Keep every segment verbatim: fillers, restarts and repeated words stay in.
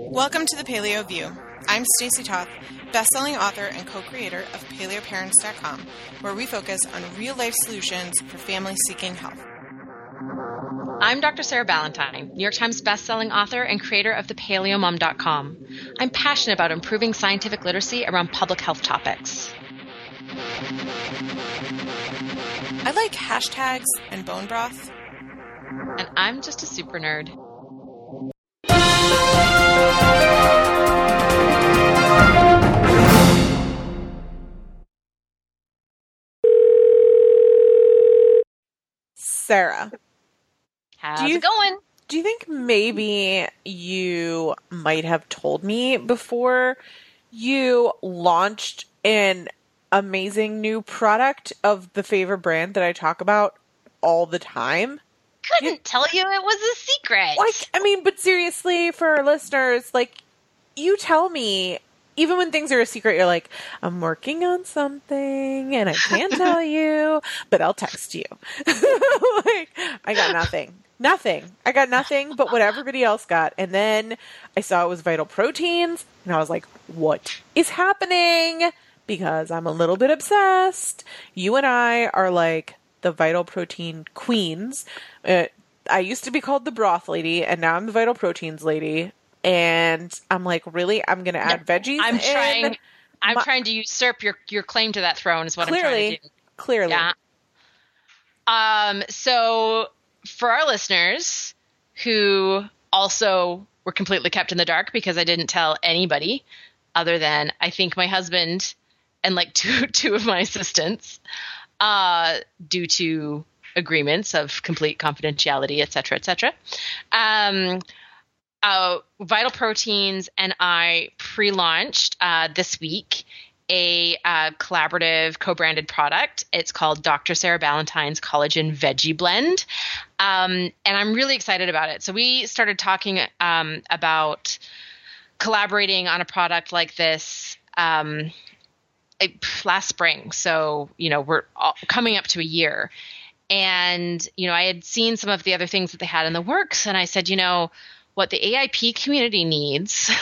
Welcome to the Paleo View. I'm Stacey Toth, best-selling author and co-creator of Paleo Parents dot com, where we focus on real-life solutions for families seeking health. I'm Doctor Sarah Ballantyne, New York Times best-selling author and creator of the Paleo Mom dot com. I'm passionate about improving scientific literacy around public health topics. I like hashtags and bone broth. And I'm just a super nerd. Sarah. How's you, it going? Do you think maybe you might have told me before you launched an amazing new product of the favorite brand that I talk about all the time? Couldn't you, tell you, it was a secret. Like, I mean, but seriously, for our listeners, like, you tell me, even when things are a secret, you're like, I'm working on something and I can't tell you, but I'll text you. Like, I got nothing. Nothing. I got nothing but what everybody else got. And then I saw it was Vital Proteins and I was like, what is happening? Because I'm a little bit obsessed. You and I are like the Vital Protein queens. Uh, I used to be called the broth lady and now I'm the Vital Proteins lady. And I'm like, really? I'm going to add no, veggies I'm in? trying I'm my- trying to usurp your, your claim to that throne is what clearly, I'm trying to do. Clearly. Yeah. Um, so for our listeners who also were completely kept in the dark because I didn't tell anybody other than I think my husband and like two two of my assistants, uh, due to agreements of complete confidentiality, et cetera, et cetera. Um, uh, Vital Proteins and I pre-launched uh, this week a uh, collaborative co-branded product. It's called Doctor Sarah Ballantyne's Collagen Veggie Blend. Um, and I'm really excited about it. So we started talking um, about collaborating on a product like this um, it, last spring. So, you know, we're all, coming up to a year. And, you know, I had seen some of the other things that they had in the works. And I said, you know, what the A I P community needs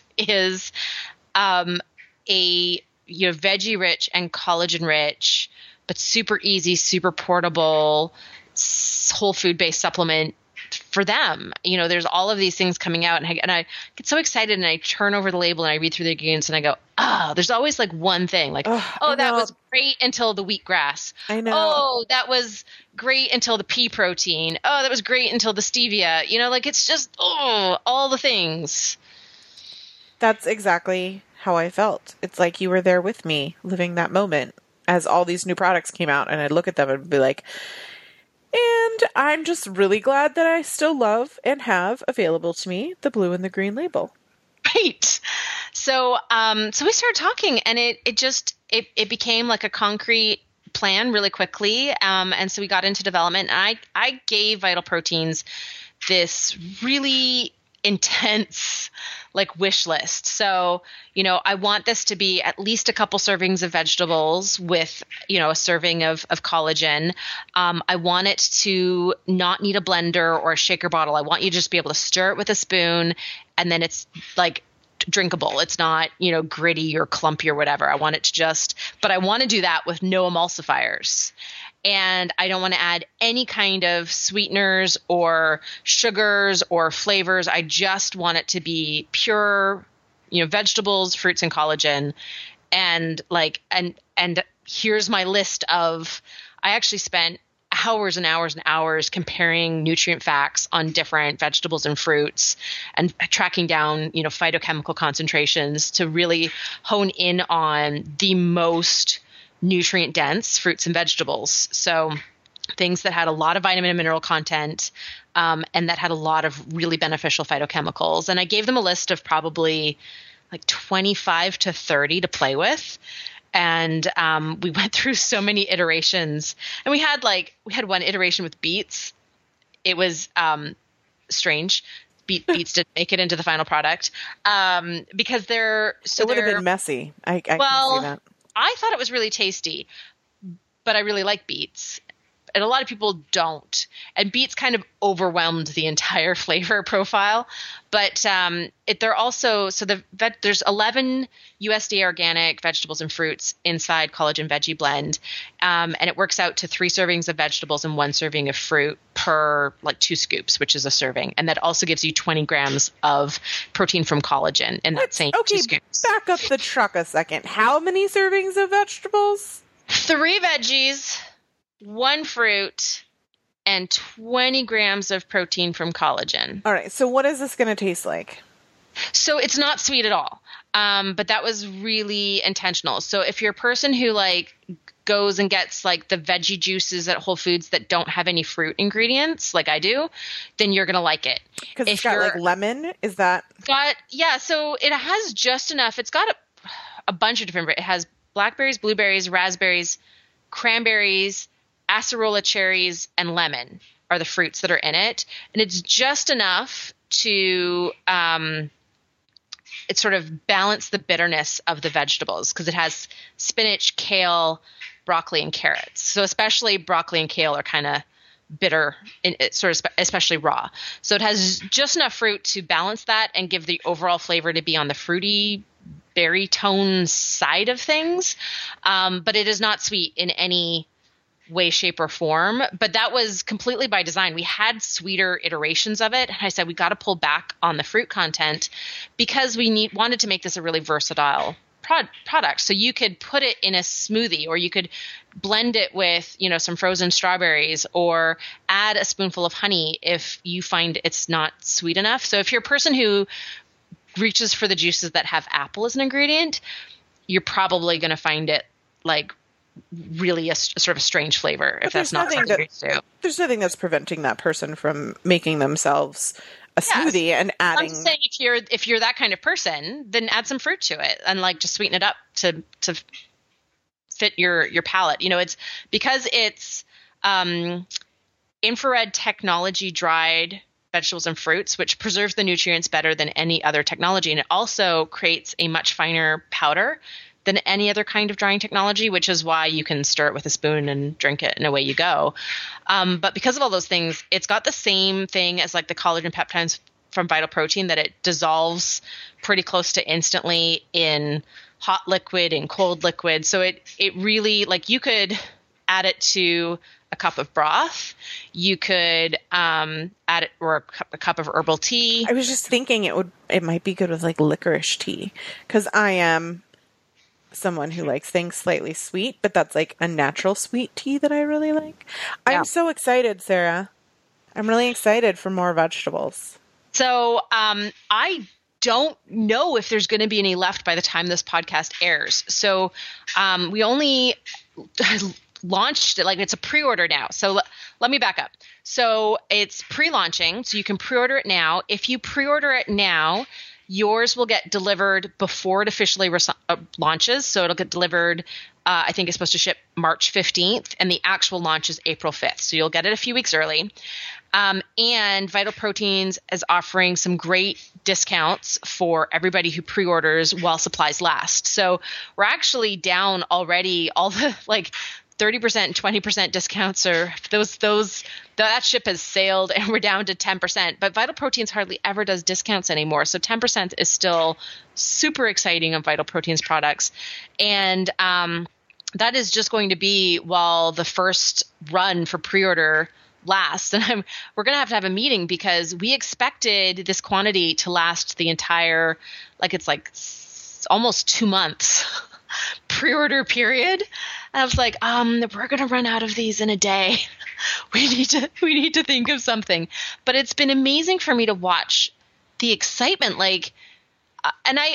is um, a you know, veggie rich and collagen rich, but super easy, super portable, whole food based supplement for them. You know, there's all of these things coming out and I, and I get so excited and I turn over the label and I read through the ingredients and I go, ah, oh, there's always like one thing like, oh, oh that was great until the wheatgrass. I know. Oh, that was great until the pea protein. Oh, that was great until the stevia. You know, like it's just, oh, all the things. That's exactly how I felt. It's like you were there with me living that moment as all these new products came out and I'd look at them and be like, and I'm just really glad that I still love and have available to me the blue and the green label. Right. So, um, so we started talking and it, it just, it, it became like a concrete plan really quickly. Um, and so we got into development and I, I gave Vital Proteins this really intense like wish list. So, you know, I want this to be at least a couple servings of vegetables with, you know, a serving of, of collagen. Um, I want it to not need a blender or a shaker bottle. I want you to just be able to stir it with a spoon and then it's like drinkable. It's not, you know, gritty or clumpy or whatever. I want it to just, but I want to do that with no emulsifiers. And I don't want to add any kind of sweeteners or sugars or flavors. I just want it to be pure, you know, vegetables, fruits, and collagen. And like, and, and here's my list of, I actually spent hours and hours and hours comparing nutrient facts on different vegetables and fruits and tracking down, you know, phytochemical concentrations to really hone in on the most nutrient dense fruits and vegetables. So things that had a lot of vitamin and mineral content um, and that had a lot of really beneficial phytochemicals. And I gave them a list of probably like twenty-five to thirty to play with. And um, we went through so many iterations and we had like, we had one iteration with beets. It was um, strange. Beet, beets didn't make it into the final product um, because they're, so it would have they're, been messy. I, I well, can see that. I thought it was really tasty, but I really like beets. and a lot of people don't. And beets kind of overwhelmed the entire flavor profile. But um, it, they're also so the vet, there's eleven U S D A organic vegetables and fruits inside Collagen Veggie Blend, um, and it works out to three servings of vegetables and one serving of fruit per like two scoops, which is a serving, and that also gives you twenty grams of protein from collagen in that What? same Okay, two scoops. back up the truck a second. How many servings of vegetables? Three veggies, one fruit, and twenty grams of protein from collagen. All right, so what is this going to taste like? So it's not sweet at all. Um, but that was really intentional. So if you're a person who like goes and gets like the veggie juices at Whole Foods that don't have any fruit ingredients, like I do, then you're going to like it. Because it's If got you're- like lemon. Is that? Got, yeah, so it has just enough. It's got a, a bunch of different, it has blackberries, blueberries, raspberries, cranberries, acerola cherries, and lemon are the fruits that are in it. And it's just enough to um, it sort of balance the bitterness of the vegetables because it has spinach, kale, broccoli, and carrots. So especially broccoli and kale are kind of bitter, in, it sort of spe- especially raw. So it has just enough fruit to balance that and give the overall flavor to be on the fruity berry tone side of things. Um, but it is not sweet in any way, shape, or form. But that was completely by design. We had sweeter iterations of it. And I said, we got to pull back on the fruit content because we need wanted to make this a really versatile prod, product. So you could put it in a smoothie, or you could blend it with, you know, some frozen strawberries, or add a spoonful of honey if you find it's not sweet enough. So if you're a person who reaches for the juices that have apple as an ingredient, you're probably going to find it like really a, a sort of a strange flavor if But that's there's not nothing something that- you're used to. There's nothing that's preventing that person from making themselves a Yes. smoothie and I'm adding. just saying if you're if you're that kind of person, then add some fruit to it and like just sweeten it up to to fit your your palate. You know, it's because it's um, infrared technology dried vegetables and fruits, which preserves the nutrients better than any other technology, and it also creates a much finer powder than any other kind of drying technology, which is why you can stir it with a spoon and drink it and away you go. Um, but because of all those things, it's got the same thing as like the collagen peptides from Vital Protein, that it dissolves pretty close to instantly in hot liquid and cold liquid. So it, it really, like you could add it to a cup of broth. You could um, add it, or a cup, a cup of herbal tea. I was just thinking it would. It might be good with like licorice tea, because I am someone who likes things slightly sweet, but that's like a natural sweet tea that I really like. Yeah. I'm so excited, Sarah. I'm really excited for more vegetables. So um, I don't know if there's going to be any left by the time this podcast airs. So um, we only launched it, like it's a pre-order now. So l- let me back up. So it's pre-launching, so you can pre-order it now. If you pre-order it now, yours will get delivered before it officially res- uh, launches. So it'll get delivered, uh, I think it's supposed to ship March fifteenth, and the actual launch is April fifth. So you'll get it a few weeks early. Um, and Vital Proteins is offering some great discounts for everybody who pre-orders while supplies last. So we're actually down already. All the like thirty percent and twenty percent discounts are those, those, that ship has sailed, and we're down to ten percent. But Vital Proteins hardly ever does discounts anymore. So ten percent is still super exciting on Vital Proteins products. And, um, that is just going to be while the first run for pre-order lasts. And I'm, we're going to have to have a meeting because we expected this quantity to last the entire, like it's like s- almost two months pre-order period. And I was like, um, we're going to run out of these in a day. we need to, we need to think of something. But it's been amazing for me to watch the excitement. Like, uh, and I,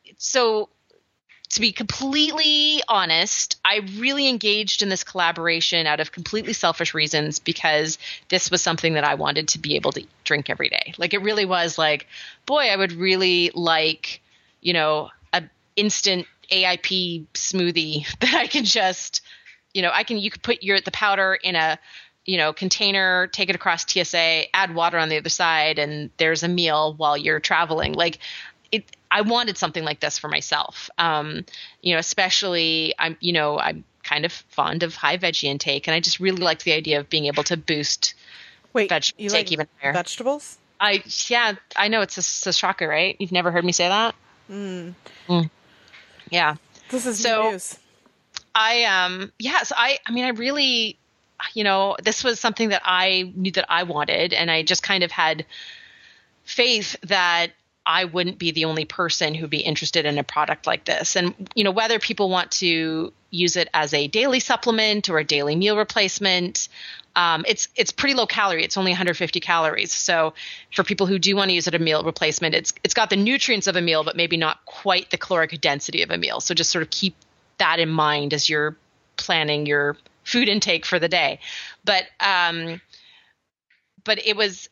so to be completely honest, I really engaged in this collaboration out of completely selfish reasons because this was something that I wanted to be able to drink every day. Like it really was like, boy, I would really like, you know, a instant A I P smoothie that I can just, you know, I can, you could put your, the powder in a, you know, container, take it across T S A, add water on the other side, and there's a meal while you're traveling. Like it, I wanted something like this for myself. Um, you know, especially I'm, you know, I'm kind of fond of high veggie intake, and I just really liked the idea of being able to boost Wait, vegetable you intake like even higher. vegetables? I yeah, I know it's a, it's a shocker, right? You've never heard me say that? Mm. Mm. Yeah. This is So- new news. I um yeah, so I I mean I really, you know, this was something that I knew that I wanted, and I just kind of had faith that I wouldn't be the only person who'd be interested in a product like this. And, you know, whether people want to use it as a daily supplement or a daily meal replacement, um, it's it's pretty low calorie. It's only one hundred fifty calories. So for people who do want to use it as a meal replacement, it's it's got the nutrients of a meal, but maybe not quite the caloric density of a meal. So just sort of keep that in mind as you're planning your food intake for the day. But um, but it was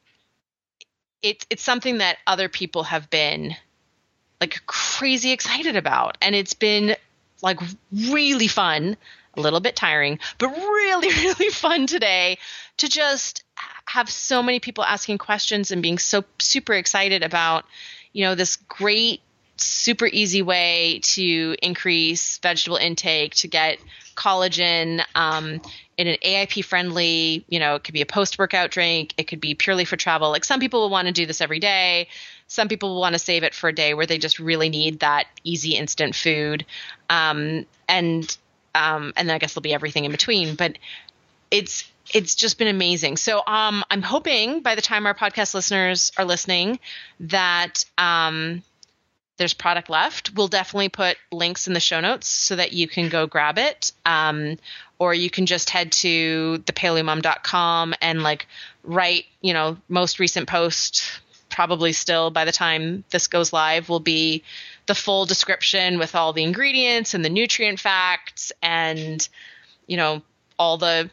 it's it's something that other people have been like crazy excited about, and it's been like really fun, a little bit tiring, but really, really fun today to just have so many people asking questions and being so super excited about, you know, this great, super easy way to increase vegetable intake, to get collagen um, in an A I P friendly, you know, it could be a post-workout drink. It could be purely for travel. Like some people will want to do this every day. Some people will want to save it for a day where they just really need that easy instant food. Um, and um, and then I guess there'll be everything in between. But it's it's just been amazing. So um, I'm hoping by the time our podcast listeners are listening that um, there's product left. We'll definitely put links in the show notes so that you can go grab it. Um, or you can just head to the paleo mom dot com and like write, you know, most recent post, probably still by the time this goes live, will be the full description with all the ingredients and the nutrient facts and, you know, all the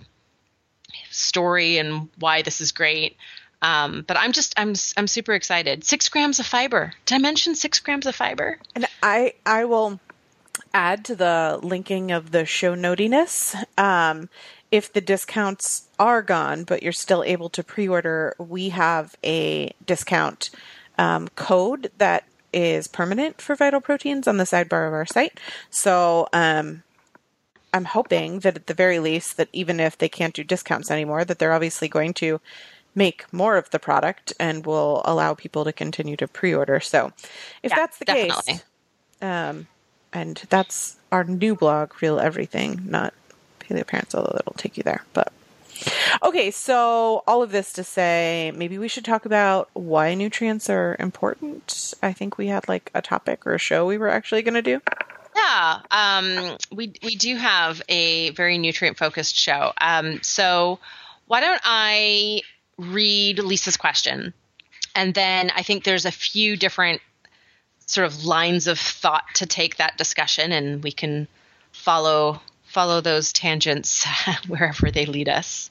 story and why this is great. Um, but I'm just, I'm, I'm super excited. Six grams of fiber. Did I mention six grams of fiber? And I, I will add to the linking of the show notiness. Um, if the discounts are gone, but you're still able to pre-order, we have a discount um, code that is permanent for Vital Proteins on the sidebar of our site. So um, I'm hoping that at the very least, that even if they can't do discounts anymore, that they're obviously going to make more of the product and will allow people to continue to pre-order. So if Yeah, that's the definitely. case, um, and that's our new blog, Real Everything, not Paleo Parents, although it'll take you there. But okay, so all of this to say, maybe we should talk about why nutrients are important. I think we had like a topic or a show we were actually going to do. Yeah, um, we we do have a very nutrient focused show. Um, so why don't I read Lisa's question, and then I think there's a few different sort of lines of thought to take that discussion, and we can follow follow those tangents wherever they lead us.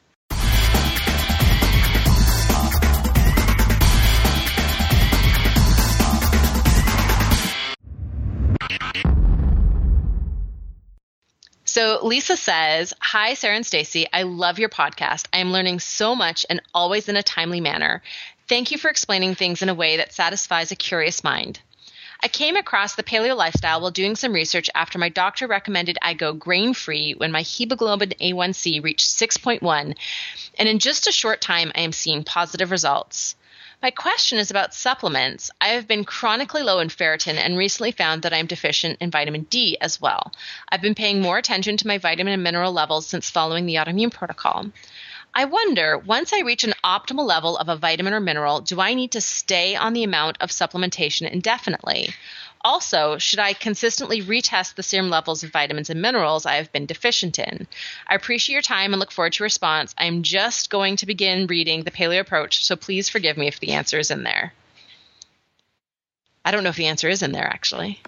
So Lisa says, "Hi, Sarah and Stacey. I love your podcast. I am learning so much and always in a timely manner. Thank you for explaining things in a way that satisfies a curious mind. I came across the paleo lifestyle while doing some research after my doctor recommended I go grain-free when my hemoglobin A one C reached six point one, and in just a short time, I am seeing positive results. My question is about supplements. I have been chronically low in ferritin and recently found that I am deficient in vitamin D as well. I've been paying more attention to my vitamin and mineral levels since following the autoimmune protocol. I wonder, once I reach an optimal level of a vitamin or mineral, do I need to stay on the amount of supplementation indefinitely? Also, should I consistently retest the serum levels of vitamins and minerals I have been deficient in? I appreciate your time and look forward to your response. I'm just going to begin reading the Paleo Approach, so please forgive me if the answer is in there." I don't know if the answer is in there, actually.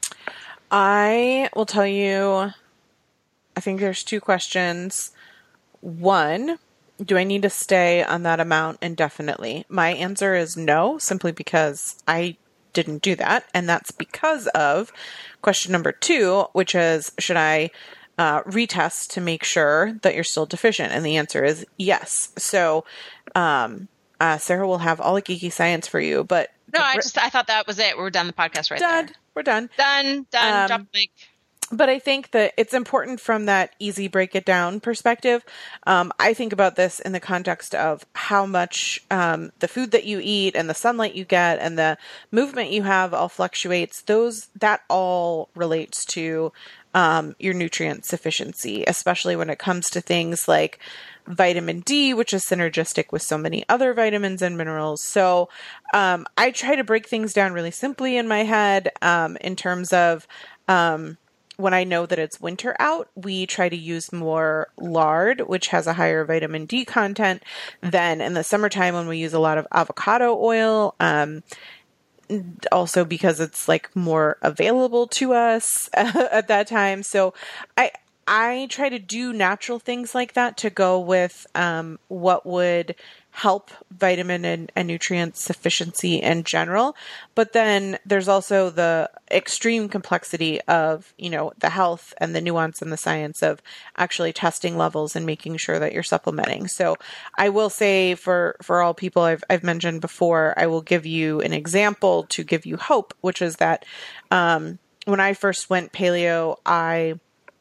I will tell you, I think there's two questions. One, do I need to stay on that amount indefinitely? My answer is no, simply because I didn't do that. And that's because of question number two, which is, should I uh, retest to make sure that you're still deficient? And the answer is yes. So um, uh, Sarah will have all the geeky science for you. But No, I just I thought that was it. We're done the podcast right done. there. We're done. Done, done, Um, drop the mic. But I think that it's important from that easy break it down perspective. Um, I think about this in the context of how much um, the food that you eat and the sunlight you get and the movement you have all fluctuates. Those that all relates to um, your nutrient sufficiency, especially when it comes to things like vitamin D, which is synergistic with so many other vitamins and minerals. So um, I try to break things down really simply in my head um, in terms of um, when I know that it's winter out, we try to use more lard, which has a higher vitamin D content than in the summertime when we use a lot of avocado oil. Um, also because it's like more available to us at that time. So I, I try to do natural things like that to go with um, what would help vitamin and, and nutrient sufficiency in general. But then there's also the extreme complexity of, you know, the health and the nuance and the science of actually testing levels and making sure that you're supplementing. So I will say for, for all people I've, I've mentioned before, I will give you an example to give you hope, which is that um, when I first went paleo, I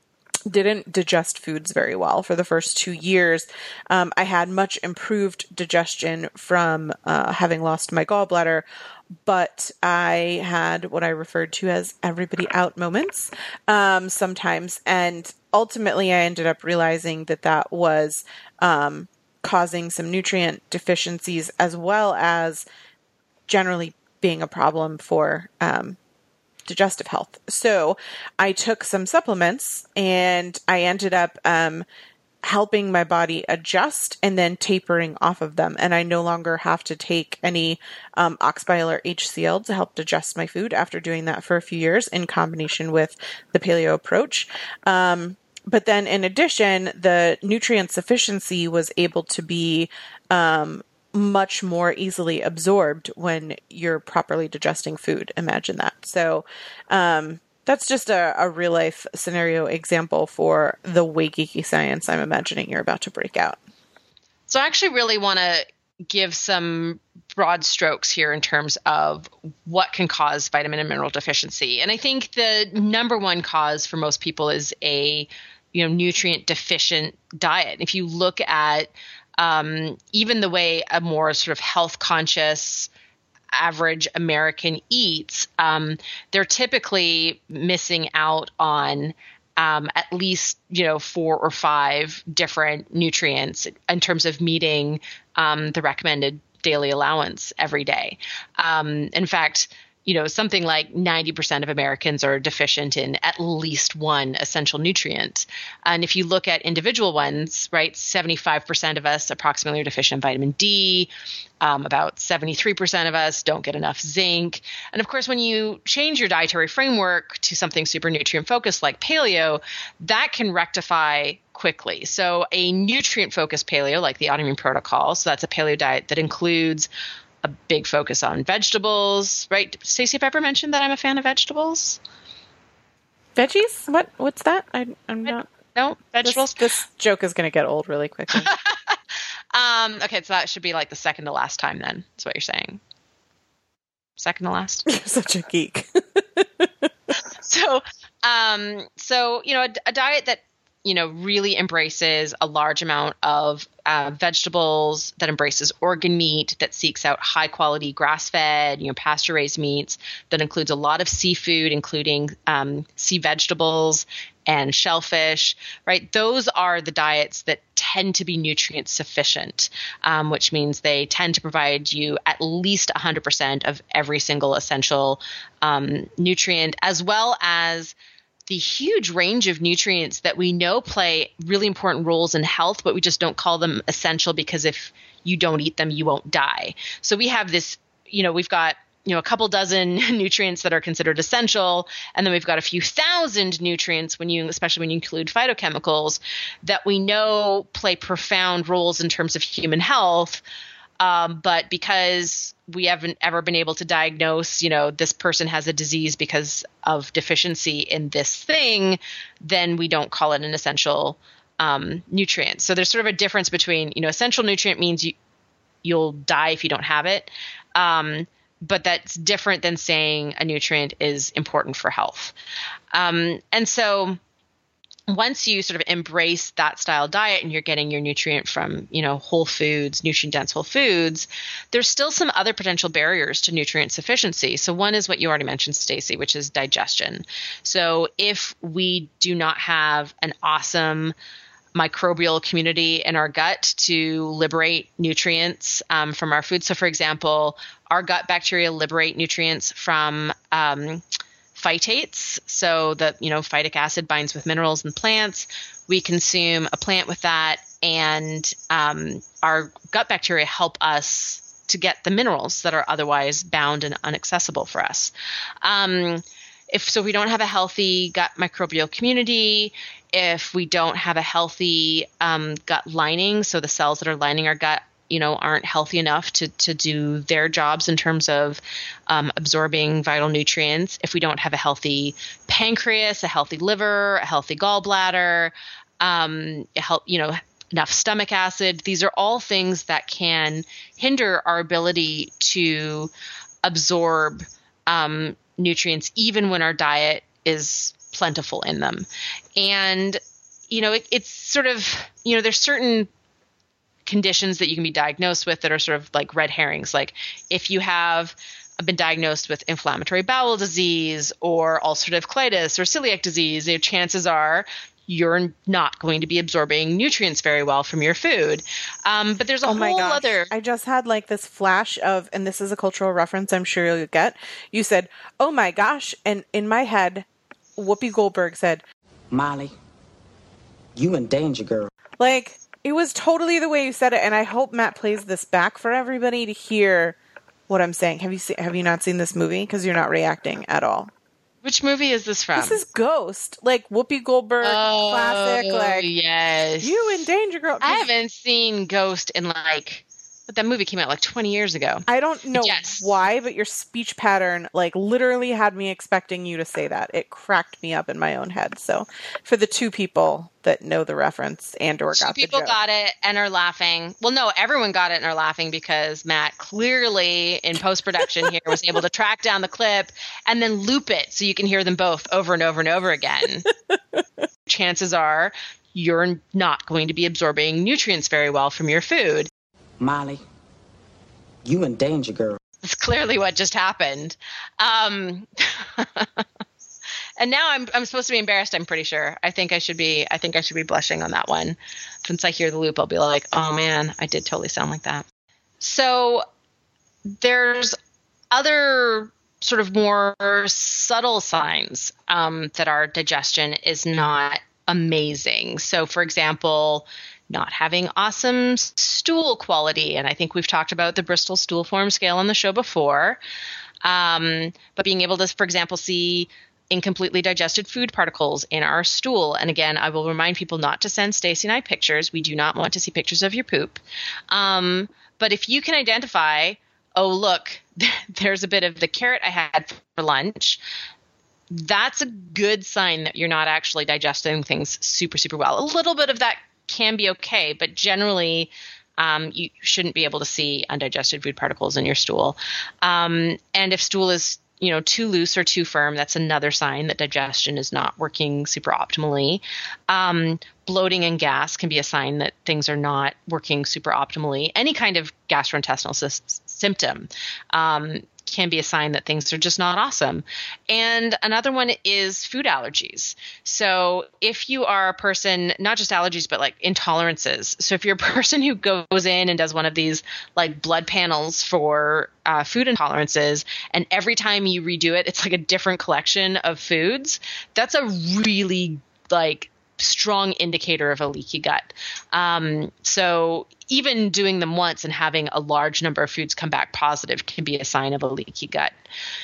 didn't digest foods very well for the first two years. Um, I had much improved digestion from uh, having lost my gallbladder, but I had what I referred to as everybody out moments um, sometimes. And ultimately, I ended up realizing that that was um, causing some nutrient deficiencies as well as generally being a problem for um digestive health. So I took some supplements and I ended up um, helping my body adjust and then tapering off of them. And I no longer have to take any um, ox bile or H C L to help digest my food after doing that for a few years in combination with the paleo approach. Um, but then in addition, the nutrient sufficiency was able to be um, much more easily absorbed when you're properly digesting food. Imagine that. So um, that's just a, a real life scenario example for the way geeky science I'm imagining you're about to break out. So I actually really want to give some broad strokes here in terms of what can cause vitamin and mineral deficiency. And I think the number one cause for most people is a, you know, nutrient deficient diet. If you look at Um, even the way a more sort of health conscious average American eats, um, they're typically missing out on um, at least, you know, four or five different nutrients in terms of meeting um, the recommended daily allowance every day. Um, in fact, you know, something like ninety percent of Americans are deficient in at least one essential nutrient. And if you look at individual ones, right, seventy-five percent of us approximately are deficient in vitamin D. Um, about seventy-three percent of us don't get enough zinc. And of course, when you change your dietary framework to something super nutrient focused like paleo, that can rectify quickly. So a nutrient focused paleo like the autoimmune protocol, so that's a paleo diet that includes a big focus on vegetables, right? Stacey, have I ever mentioned that I'm a fan of vegetables? Veggies? What? What's that? I, I'm not. No, vegetables. This, this joke is going to get old really quickly. um, okay, so that should be like the second to last time then, is what you're saying. Second to last? You're such a geek. so, um, so, you know, a, a diet that, you know, really embraces a large amount of uh, vegetables, that embraces organ meat, that seeks out high quality grass fed, you know, pasture raised meats, that includes a lot of seafood, including um, sea vegetables and shellfish, right? Those are the diets that tend to be nutrient sufficient, um, which means they tend to provide you at least one hundred percent of every single essential um, nutrient, as well as the huge range of nutrients that we know play really important roles in health, but we just don't call them essential because if you don't eat them, you won't die. So we have this, you know, we've got, you know, a couple dozen nutrients that are considered essential. And then we've got a few thousand nutrients when you, especially when you include phytochemicals, that we know play profound roles in terms of human health. Um, but because we haven't ever been able to diagnose, you know, this person has a disease because of deficiency in this thing, then we don't call it an essential um, nutrient. So there's sort of a difference between, you know, essential nutrient means you, you'll die if you don't have it. Um, but that's different than saying a nutrient is important for health. Um, and so once you sort of embrace that style diet and you're getting your nutrient from, you know, whole foods, nutrient dense whole foods, there's still some other potential barriers to nutrient sufficiency. So one is what you already mentioned, Stacey, which is digestion. So if we do not have an awesome microbial community in our gut to liberate nutrients um, from our food. So for example, our gut bacteria liberate nutrients from um, phytates. So that, you know, phytic acid binds with minerals in plants. We consume a plant with that, and um, our gut bacteria help us to get the minerals that are otherwise bound and inaccessible for us. Um, if so, we don't have a healthy gut microbial community. If we don't have a healthy um, gut lining, so the cells that are lining our gut, you know, aren't healthy enough to to do their jobs in terms of um, absorbing vital nutrients. If we don't have a healthy pancreas, a healthy liver, a healthy gallbladder, um, help, you know, enough stomach acid, these are all things that can hinder our ability to absorb um, nutrients, even when our diet is plentiful in them. And, you know, it, it's sort of, you know, there's certain conditions that you can be diagnosed with that are sort of like red herrings. Like if you have been diagnosed with inflammatory bowel disease or ulcerative colitis or celiac disease, you know, chances are you're not going to be absorbing nutrients very well from your food. Um, but there's a oh my whole gosh. other... I just had like this flash of, and this is a cultural reference I'm sure you'll get. You said, oh my gosh. And in my head, Whoopi Goldberg said, Molly, you in danger, girl. Like, it was totally the way you said it, and I hope Matt plays this back for everybody to hear what I'm saying. Have you seen, have you not seen this movie? Because you're not reacting at all. Which movie is this from? This is Ghost, like Whoopi Goldberg, oh, classic. Like, yes, you in danger, girl. I haven't seen Ghost in like, but that movie came out like twenty years ago. I don't know yes. why, but your speech pattern, like, literally had me expecting you to say that. It cracked me up in my own head. So, for the two people that know the reference and or two got the people joke. got it and are laughing. Well, no, everyone got it and are laughing because Matt clearly in post production here was able to track down the clip and then loop it so you can hear them both over and over and over again. Chances are you're not going to be absorbing nutrients very well from your food. Molly, you in danger, girl. That's clearly what just happened. Um, and now I'm I'm supposed to be embarrassed. I'm pretty sure. I think I should be. I think I should be blushing on that one. Once I hear the loop, I'll be like, "Oh man, I did totally sound like that." So there's other sort of more subtle signs um, that our digestion is not amazing. So, for example, not having awesome stool quality. And I think we've talked about the Bristol Stool Form Scale on the show before. Um, but being able to, for example, see incompletely digested food particles in our stool. And again, I will remind people not to send Stacey and I pictures. We do not want to see pictures of your poop. Um, but if you can identify, oh, look, there's a bit of the carrot I had for lunch, that's a good sign that you're not actually digesting things super, super well. A little bit of that can be okay, but generally um, you shouldn't be able to see undigested food particles in your stool. Um, and if stool is, you know, too loose or too firm, that's another sign that digestion is not working super optimally. Um, bloating and gas can be a sign that things are not working super optimally. Any kind of gastrointestinal sy- symptom um, can be a sign that things are just not awesome. And another one is food allergies. So if you are a person, not just allergies, but like intolerances. So if you're a person who goes in and does one of these like blood panels for uh, food intolerances, and every time you redo it, it's like a different collection of foods, that's a really like strong indicator of a leaky gut. Um, so even doing them once and having a large number of foods come back positive can be a sign of a leaky gut.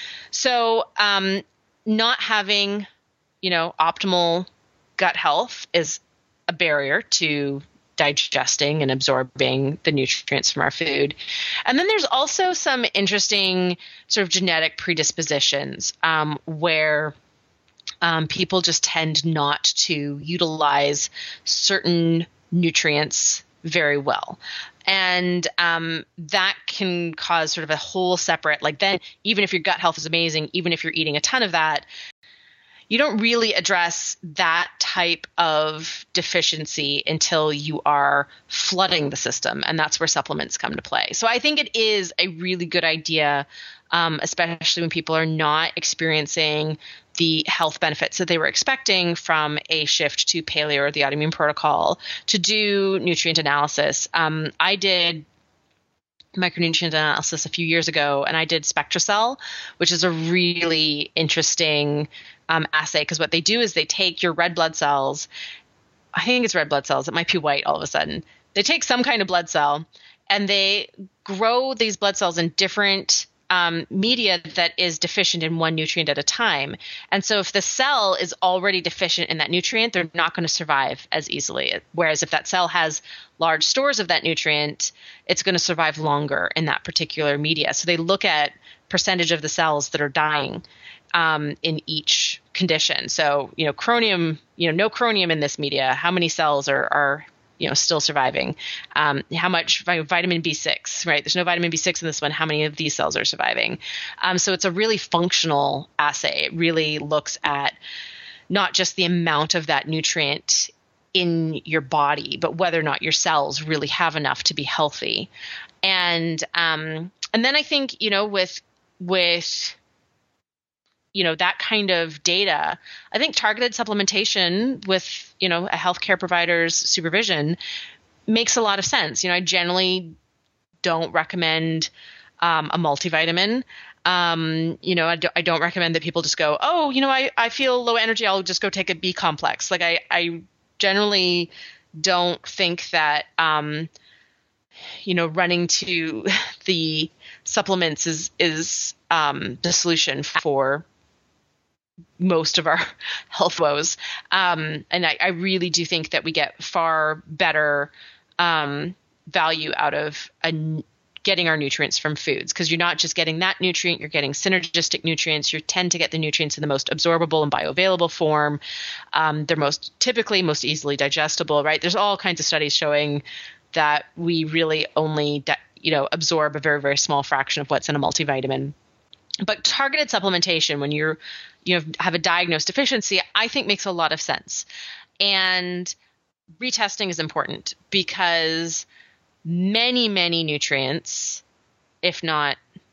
So um, not having, you know, optimal gut health is a barrier to digesting and absorbing the nutrients from our food. And then there's also some interesting sort of genetic predispositions um, where Um, people just tend not to utilize certain nutrients very well. And um, that can cause sort of a whole separate, like then even if your gut health is amazing, even if you're eating a ton of that, you don't really address that type of deficiency until you are flooding the system. And that's where supplements come to play. So I think it is a really good idea, um, especially when people are not experiencing the health benefits that they were expecting from a shift to paleo or the autoimmune protocol, to do nutrient analysis. Um, I did micronutrient analysis a few years ago, and I did SpectraCell, which is a really interesting um, assay, because what they do is they take your red blood cells. I think it's red blood cells. It might be white all of a sudden. They take some kind of blood cell and they grow these blood cells in different Um, media that is deficient in one nutrient at a time. And so if the cell is already deficient in that nutrient, they're not going to survive as easily. Whereas if that cell has large stores of that nutrient, it's going to survive longer in that particular media. So they look at percentage of the cells that are dying um, in each condition. So, you know, chromium, you know, no chromium in this media, how many cells are, are you know, still surviving? Um, how much vitamin B six, right? There's no vitamin B six in this one. How many of these cells are surviving? Um, so it's a really functional assay. It really looks at not just the amount of that nutrient in your body, but whether or not your cells really have enough to be healthy. And, um, and then I think, you know, with, with, you know, that kind of data, I think targeted supplementation with, you know, a healthcare provider's supervision makes a lot of sense. You know, I generally don't recommend um, a multivitamin. Um, you know, I, do, I don't recommend that people just go, oh, you know, I, I feel low energy, I'll just go take a B complex. Like I, I generally don't think that, um, you know, running to the supplements is, is um, the solution for most of our health woes. Um, and I, I really do think that we get far better um, value out of a, getting our nutrients from foods, because you're not just getting that nutrient, you're getting synergistic nutrients. You tend to get the nutrients in the most absorbable and bioavailable form. Um, they're most typically most easily digestible, right? There's all kinds of studies showing that we really only, di- you know, absorb a very, very small fraction of what's in a multivitamin. But targeted supplementation, when you're, you have, have a diagnosed deficiency, I think makes a lot of sense. And retesting is important because many, many nutrients, if not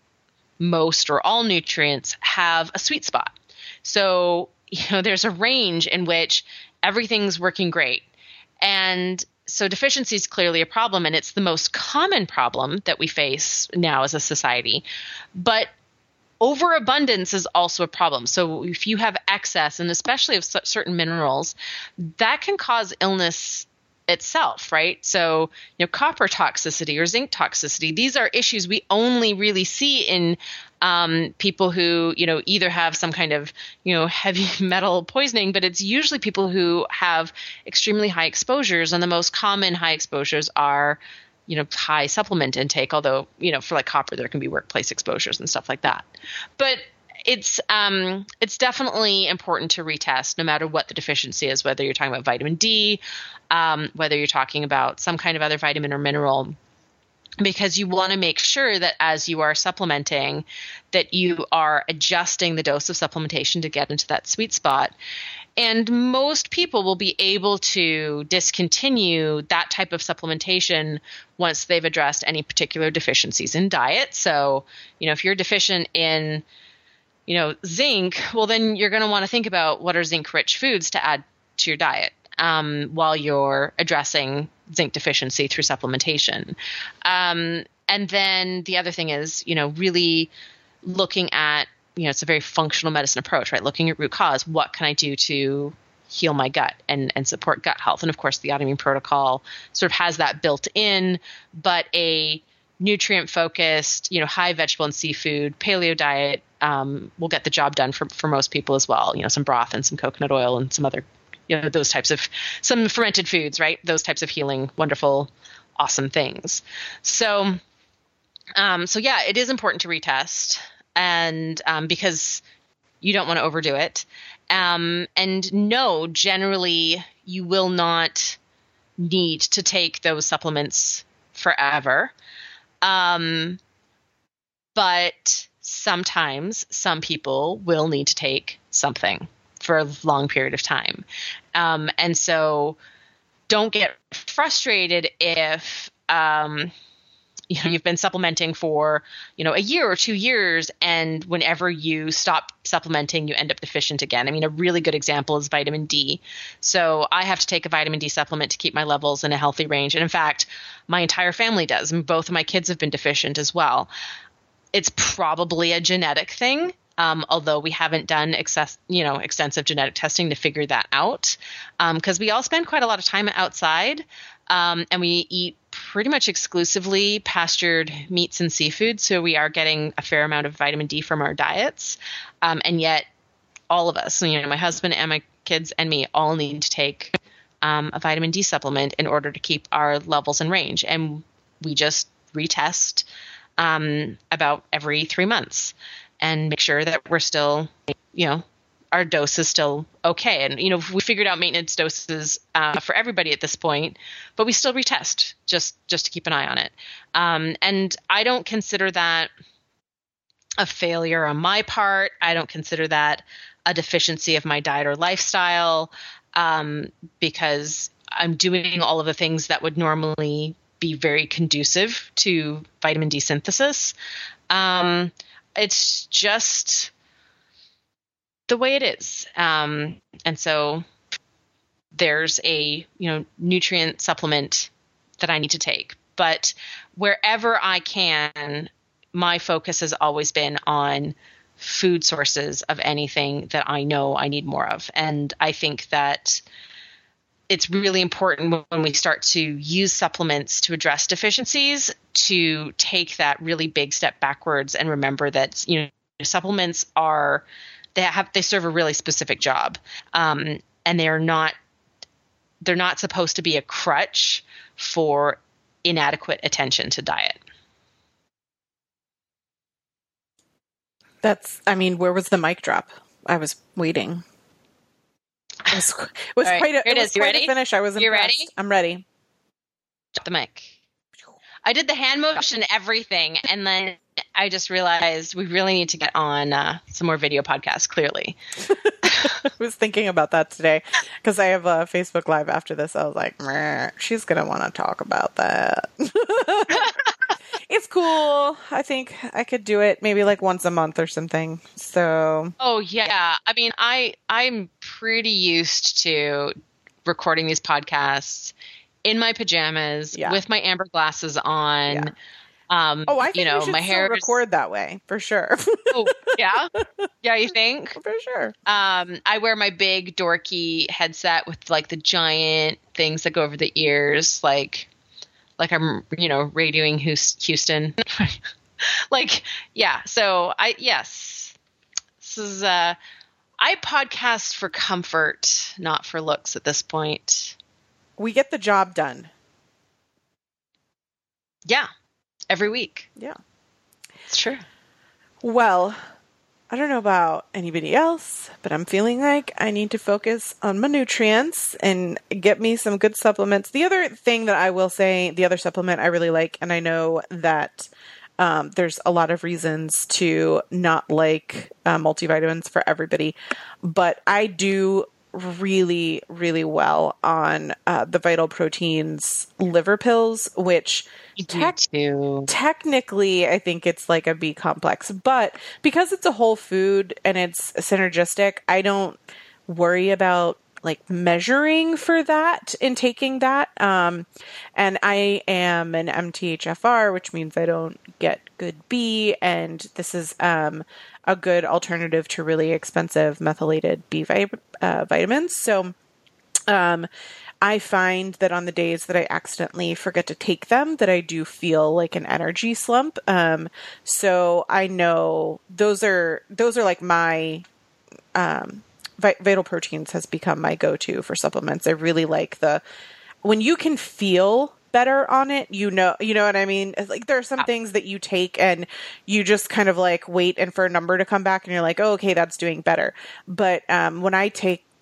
most or all nutrients, have a sweet spot. So, you know, there's a range in which everything's working great. And so deficiency is clearly a problem, and it's the most common problem that we face now as a society. But overabundance is also a problem. So if you have excess, and especially of certain minerals, that can cause illness itself, right? So, you know, copper toxicity or zinc toxicity, these are issues we only really see in um, people who, you know, either have some kind of, you know, heavy metal poisoning, but it's usually people who have extremely high exposures. And the most common high exposures are, you know, high supplement intake, although, you know, for like copper, there can be workplace exposures and stuff like that. But it's um, it's definitely important to retest no matter what the deficiency is, whether you're talking about vitamin D, um, whether you're talking about some kind of other vitamin or mineral, because you want to make sure that as you are supplementing, that you are adjusting the dose of supplementation to get into that sweet spot. And most people will be able to discontinue that type of supplementation once they've addressed any particular deficiencies in diet. So, you know, if you're deficient in, you know, zinc, well, then you're going to want to think about what are zinc-rich foods to add to your diet um, while you're addressing zinc deficiency through supplementation. Um, and then the other thing is, you know, really looking at, you know, it's a very functional medicine approach, right? Looking at root cause. What can I do to heal my gut and, and support gut health? And of course, the autoimmune protocol sort of has that built in, but a nutrient focused, you know, high vegetable and seafood paleo diet um, will get the job done for, for most people as well. You know, some broth and some coconut oil and some other, you know, those types of, some fermented foods, right? Those types of healing, wonderful, awesome things. So, um, so yeah, it is important to retest. And um, because you don't want to overdo it. Um, and no, generally you will not need to take those supplements forever. Um, but sometimes some people will need to take something for a long period of time. Um, and so don't get frustrated if, um, you know, you've been supplementing for, you know, a year or two years, and whenever you stop supplementing, you end up deficient again. I mean, a really good example is vitamin D. So I have to take a vitamin D supplement to keep my levels in a healthy range. And in fact, my entire family does. And both of my kids have been deficient as well. It's probably a genetic thing. Um, although we haven't done excess, you know, extensive genetic testing to figure that out, because um, we all spend quite a lot of time outside, um, and we eat pretty much exclusively pastured meats and seafood. So we are getting a fair amount of vitamin D from our diets, um, and yet all of us, you know, my husband and my kids and me, all need to take um, a vitamin D supplement in order to keep our levels in range, and we just retest um, about every three months. And make sure that we're still, you know, our dose is still okay. And, you know, we figured out maintenance doses uh, for everybody at this point, but we still retest just, just to keep an eye on it. Um, and I don't consider that a failure on my part. I don't consider that a deficiency of my diet or lifestyle, um, because I'm doing all of the things that would normally be very conducive to vitamin D synthesis. Um, It's just the way it is. Um, and so there's a, you know, nutrient supplement that I need to take. But wherever I can, my focus has always been on food sources of anything that I know I need more of. And I think that it's really important when we start to use supplements to address deficiencies to take that really big step backwards and remember that, you know, supplements are, they have, they serve a really specific job. Um, and they're not, they're not supposed to be a crutch for inadequate attention to diet. That's, I mean, where was the mic drop? I was waiting. It was, it was right, quite a, it it was is. You quite ready? a finish. I was impressed. You ready? I'm ready. The mic. I did the hand motion and everything, and then I just realized we really need to get on uh, some more video podcasts, clearly. I was thinking about that today because I have a Facebook Live after this. I was like, meh, she's going to want to talk about that. It's cool. I think I could do it maybe like once a month or something. So. Oh, yeah. I mean, I, I'm pretty used to recording these podcasts in my pajamas yeah. with my amber glasses on. Yeah. Um, oh, I think you know, we should my hair still record that way for sure. Oh, yeah, yeah, you think? For sure. Um, I wear my big dorky headset with like the giant things that go over the ears, like, like I'm, you know, radioing Houston. Like, yeah. So I, yes, this is. Uh, I podcast for comfort, not for looks. At this point, we get the job done. Yeah. Every week. Yeah. It's true. Well, I don't know about anybody else, but I'm feeling like I need to focus on my nutrients and get me some good supplements. The other thing that I will say, the other supplement I really like, and I know that um, there's a lot of reasons to not like uh, multivitamins for everybody, but I do really, really well on uh, the Vital Proteins liver pills, which tech- technically I think it's like a B complex, but because it's a whole food and it's synergistic, I don't worry about like measuring for that in taking that. Um, and I am an M T H F R, which means I don't get good B. And this is um, a good alternative to really expensive methylated B vi- uh, vitamins. So um, I find that on the days that I accidentally forget to take them, that I do feel like an energy slump. Um, so I know those are, those are like my, um, Vital Proteins has become my go-to for supplements. I really like the, when you can feel better on it, you know, you know what I mean? It's like there are some things that you take and you just kind of like wait and for a number to come back and you're like, oh, okay, that's doing better. But um, when I take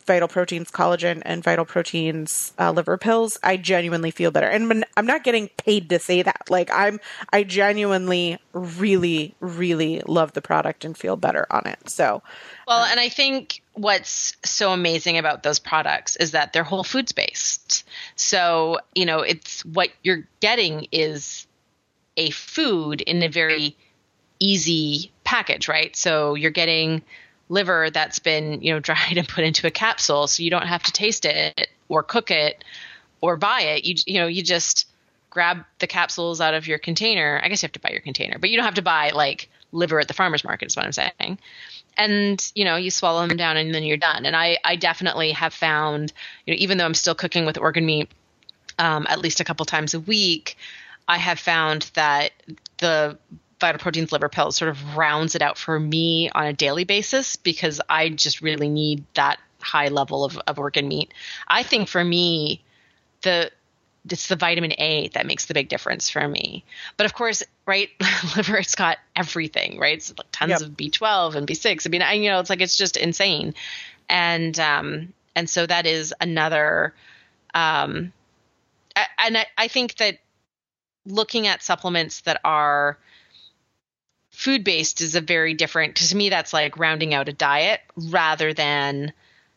Vital Proteins collagen and Vital Proteins uh, liver pills, I genuinely feel better. And I'm not getting paid to say that. Like I'm, I genuinely really, really love the product and feel better on it. So, well, and I think what's so amazing about those products is that they're whole foods based. So, you know, it's what you're getting is a food in a very easy package, right? So you're getting liver that's been, you know, dried and put into a capsule, so you don't have to taste it or cook it or buy it. You you know, you just grab the capsules out of your container. I guess you have to buy your container, but you don't have to buy like liver at the farmer's market is what I'm saying. And, you know, you swallow them down and then you're done. And I, I definitely have found, you know, even though I'm still cooking with organ meat um, at least a couple times a week, I have found that the Vital Proteins liver pills sort of rounds it out for me on a daily basis because I just really need that high level of, of organ meat. I think for me, the it's the vitamin A that makes the big difference for me. But of course, right, liver, it's got everything, right? It's like tons yep. of B twelve and B six. I mean, I, you know, it's like it's just insane. And um, and so that is another um, I, and I, I think that looking at supplements that are food-based is a very different, because to me that's like rounding out a diet rather than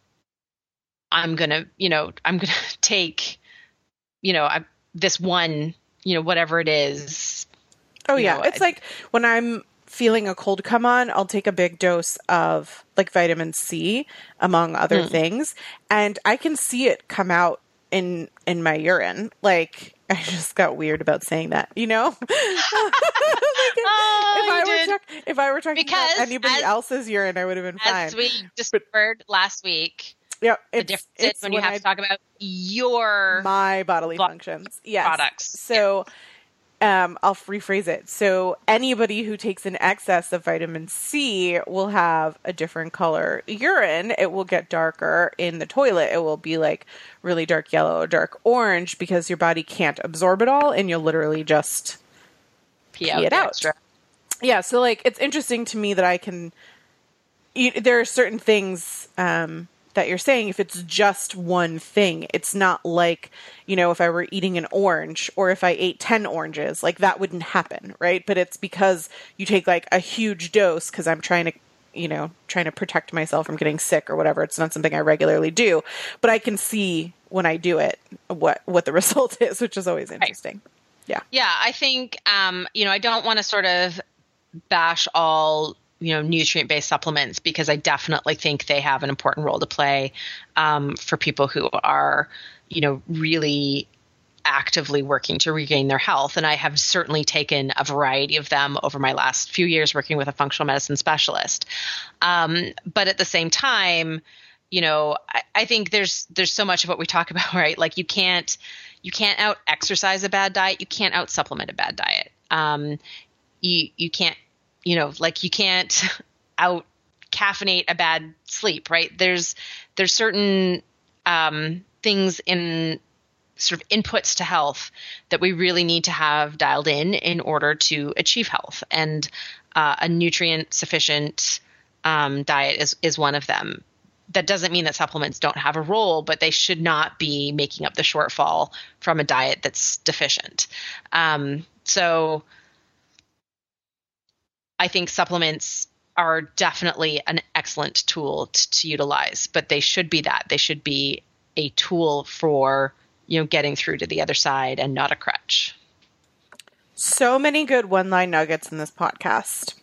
I'm going to, you know, I'm going to take, you know, I, this one, you know, whatever it is. Oh yeah. Know, it's I, like when I'm feeling a cold come on, I'll take a big dose of like vitamin C among other mm. things. And I can see it come out in, in my urine. Like, I just got weird about saying that, you know? like if, oh, if, I did. were talk, if I were talking because about anybody as, else's urine, I would have been fine. As we discovered last week, yeah, the difference is when you have I, to talk about your my bodily bo- functions. Yes. Products. So um, I'll rephrase it. So anybody who takes an excess of vitamin C will have a different color urine. It will get darker in the toilet. It will be like really dark yellow or dark orange because your body can't absorb it all and you'll literally just pee, pee out it out. Extra. Yeah. So like, it's interesting to me that I can, you, there are certain things, um, that you're saying, if it's just one thing, it's not like, you know, if I were eating an orange or if I ate ten oranges, like that wouldn't happen, right? But it's because you take like a huge dose because I'm trying to, you know, trying to protect myself from getting sick or whatever. It's not something I regularly do, but I can see when I do it, what, what the result is, which is always interesting. Right. Yeah. Yeah. I think, um, you know, I don't want to sort of bash all you know, nutrient-based supplements because I definitely think they have an important role to play um, for people who are, you know, really actively working to regain their health. And I have certainly taken a variety of them over my last few years working with a functional medicine specialist. Um, but at the same time, you know, I, I think there's there's so much of what we talk about, right? Like you can't you can't out exercise a bad diet, you can't out supplement a bad diet. Um, you you can't You know, like you can't out caffeinate a bad sleep, right? There's there's certain um, things in sort of inputs to health that we really need to have dialed in in order to achieve health, and uh, a nutrient sufficient um, diet is is one of them. That doesn't mean that supplements don't have a role, but they should not be making up the shortfall from a diet that's deficient. Um, so. I think supplements are definitely an excellent tool t- to utilize, but they should be that. They should be a tool for, you know, getting through to the other side and not a crutch. So many good one-line nuggets in this podcast.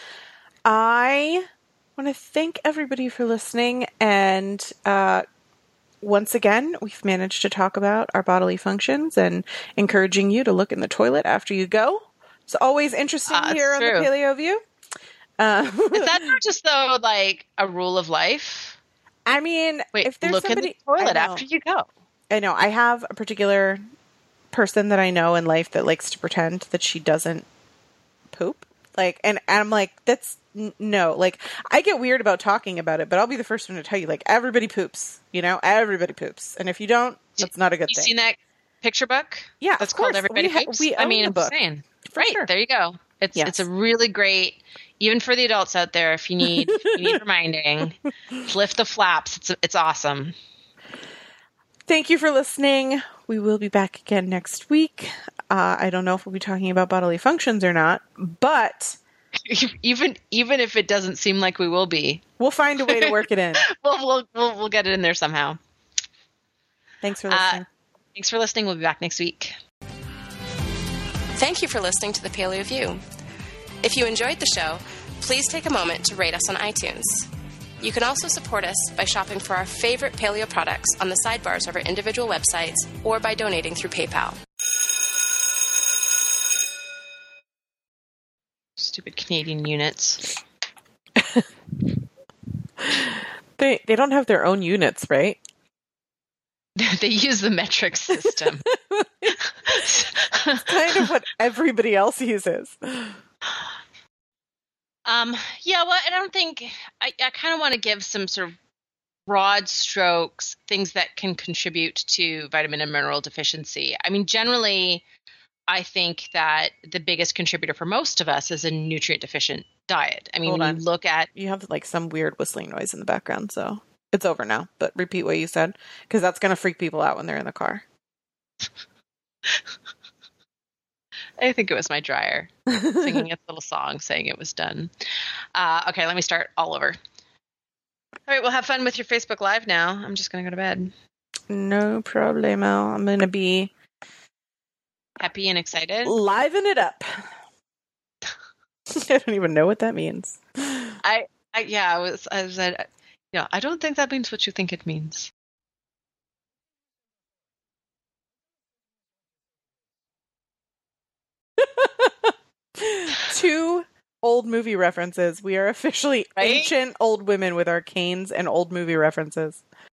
I want to thank everybody for listening. And uh, once again, we've managed to talk about our bodily functions and encouraging you to look in the toilet after you go. It's always interesting uh, here on true. the Paleo View. Uh, Is that not just though like a rule of life? I mean, Wait, if there's look somebody, in the toilet after you go. I know. I have a particular person that I know in life that likes to pretend that she doesn't poop. Like, and, and I'm like, that's n- no. Like, I get weird about talking about it, but I'll be the first one to tell you. Like, everybody poops. You know, everybody poops, and if you don't, that's not a good you thing. You seen that picture book? Yeah, that's of course. called Everybody we ha- Poops. we I mean, the I'm book. saying. For right, sure. There you go. It's Yes. it's a really great, even for the adults out there. If you need if you need reminding, lift the flaps. It's it's awesome. Thank you for listening. We will be back again next week. Uh, I don't know if we'll be talking about bodily functions or not, but even even if it doesn't seem like we will be, we'll find a way to work it in. we'll we'll we'll, we'll get it in there somehow. Thanks for listening. Uh, thanks for listening. We'll be back next week. Thank you for listening to the Paleo View. If you enjoyed the show, please take a moment to rate us on iTunes. You can also support us by shopping for our favorite paleo products on the sidebars of our individual websites or by donating through PayPal. Stupid Canadian units. They they don't have their own units, right? They use the metric system. Kind of what everybody else uses. Um, yeah, well, I don't think I, I kind of want to give some sort of broad strokes, things that can contribute to vitamin and mineral deficiency. I mean, generally, I think that the biggest contributor for most of us is a nutrient deficient diet. I mean, Hold when on. you look at You have like some weird whistling noise in the background, so it's over now. But repeat what you said, because that's going to freak people out when they're in the car. I think it was my dryer singing its little song saying it was done. Uh, okay, let me start all over. All right, well, have fun with your Facebook Live now. I'm just going to go to bed. No problemo. I'm going to be Happy and excited. liven it up. I don't even know what that means. I, I yeah, I was, I said, yeah, I don't think that means what you think it means. Two old movie references. We are officially Right? ancient old women with our canes and old movie references.